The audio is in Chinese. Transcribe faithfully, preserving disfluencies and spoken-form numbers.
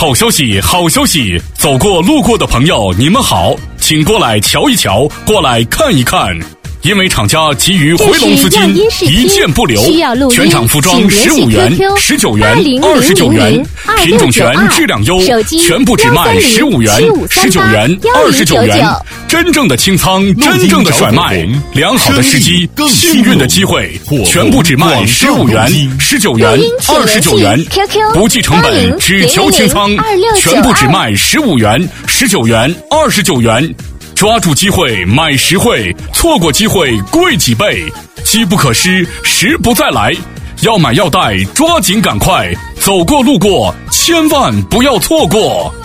好消息，好消息！走过路过的朋友，你们好，请过来瞧一瞧，过来看一看。因为厂家急于回笼资金，一件不留，全场服装十五元、十九元、二十九元，品种全，质量优，全部只卖十五元、十九元、二十九元。真正的清仓，真正的甩卖，良好的时机，幸运的机会，全部只卖十五元、十九元、二十九元，不计成本，只求清仓，全部只卖十五元、十九元、二十九元。抓住机会买实惠，错过机会贵几倍，机不可失，时不再来。要买要带，抓紧赶快，走过路过，千万不要错过。